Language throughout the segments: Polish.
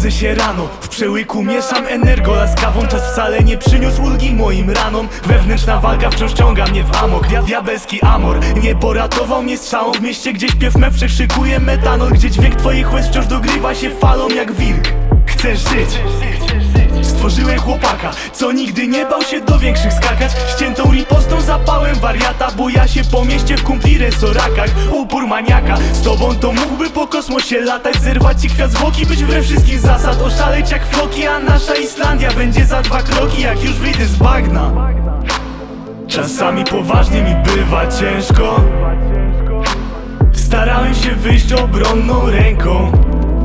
Budzę się rano, w przełyku mieszam energola z kawą. Czas wcale nie przyniósł ulgi moim ranom. Wewnętrzna walka wciąż ciąga mnie w amok. Diabelski amor nie poratował mnie strzałą. W mieście, gdzie śpiew me przekrzykuje metanol, gdzie dźwięk twoich łez wciąż dogrywa się falą jak wilk. Chcesz żyć? Stworzyłem chłopaka, co nigdy nie bał się do większych skakać. Ściętą ripostą zapałem wariata, bo ja się po mieście w kumpli resorakach. Upór maniaka, z tobą to mógłby po kosmosie latać. Zerwać ci kwiat zwłoki, być wbrew wszystkich zasad. Oszaleć jak floki, a nasza Islandia będzie za 2 kroki, jak już wyjdę z bagna. Czasami poważnie mi bywa ciężko. Starałem się wyjść obronną ręką.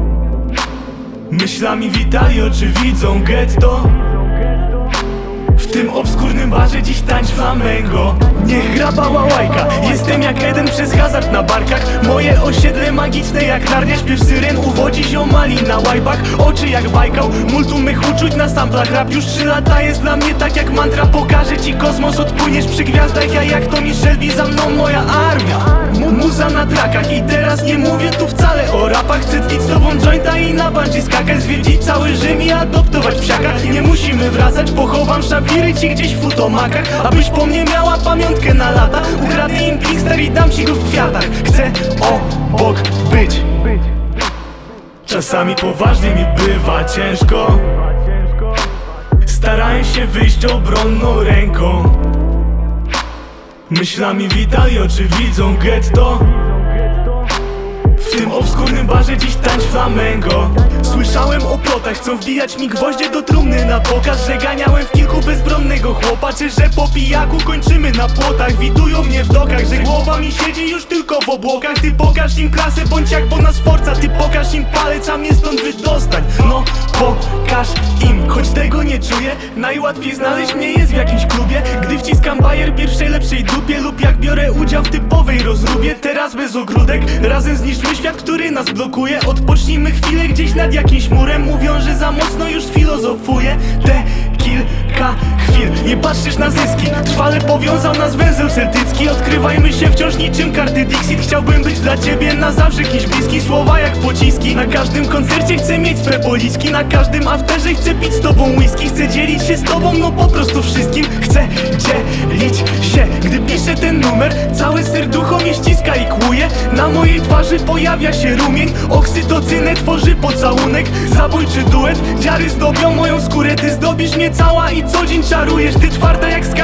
Myślami witali oczy widzą getto. W tym obskurnym barze dziś tańcz flamengo. Niech gra bałałajka, jestem jak Eden przez hazard na barkach. Moje osiedle magiczne jak Narnia. Śpiew syren uwodzi ziomali na łajbach. Oczy jak Bajkał, multum mych uczuć na samplach. Rap już 3 lata jest dla mnie tak jak mantra. Pokażę ci kosmos, odpłyniesz przy gwiazdach. Ja jak Tommy Shelby, za mną moja armia. Muza na trakach i teraz nie mówię tu wcale o rapach. Chcę tlić z tobą jointa i na bungee skakać. Zwiedzić cały Rzym i adoptować psiaka. Nie musimy wracać, pochowam szawiry ci gdzieś w futomakach. Abyś po mnie miała pamiątkę na lata. Ukradnę im blister i dam ci go w kwiatach. Chcę obok być. Czasami poważnie mi bywa ciężko. Starałem się wyjść obronną ręką. Myślami witali oczy widzą getto. W tym obskurnym barze dziś tańcz flamengo. Słyszałem o plotach, chcą wbijać mi gwoździe do trumny na pokaz. Że ganiałem w kilku bezbronnego chłopa. Czy że po pijaku kończymy na płotach. Widują mnie w dokach, że głowa mi siedzi już tylko w obłokach. Ty pokaż im klasę, bądź jak Bona Sforza. Ty pokaż im palec, a mnie stąd wydostań. No pokaż im, choć tego nie czuję. Najłatwiej znaleźć mnie jest w jakimś klubie, gdy wciskam bajer pierwszej lepszej dupie. Lub jak biorę udział w typowej rozróbie. Teraz bez ogródek, razem zniszczmy świat, który nas blokuje. Odpocznijmy chwilę gdzieś nad jakimś murem. Mówią, że za mocno już filozofuję. Te kilka chwil, nie patrzysz na zyski. Trwale powiązał nas węzeł celtycki. Odkrywajmy się wciąż niczym karty Dixit. Chciałbym być dla ciebie na zawsze kimś bliski. Słowa jak pociski. Na każdym koncercie chcę mieć swe policzki. Na każdym afterze chcę pić z tobą whisky. Chcę dzielić się z tobą, no po prostu wszystkim. Chcę dzielić się, gdy piszę ten numer. Całe serducho mnie ściska i kłuje. Na mojej twarzy pojawia się rumień. Oksytocynę tworzy pocałunek. Zabójczy duet, dziary zdobią moją skórę. Ty zdobisz mnie cała i co dzień czarujesz. Ty twarda jak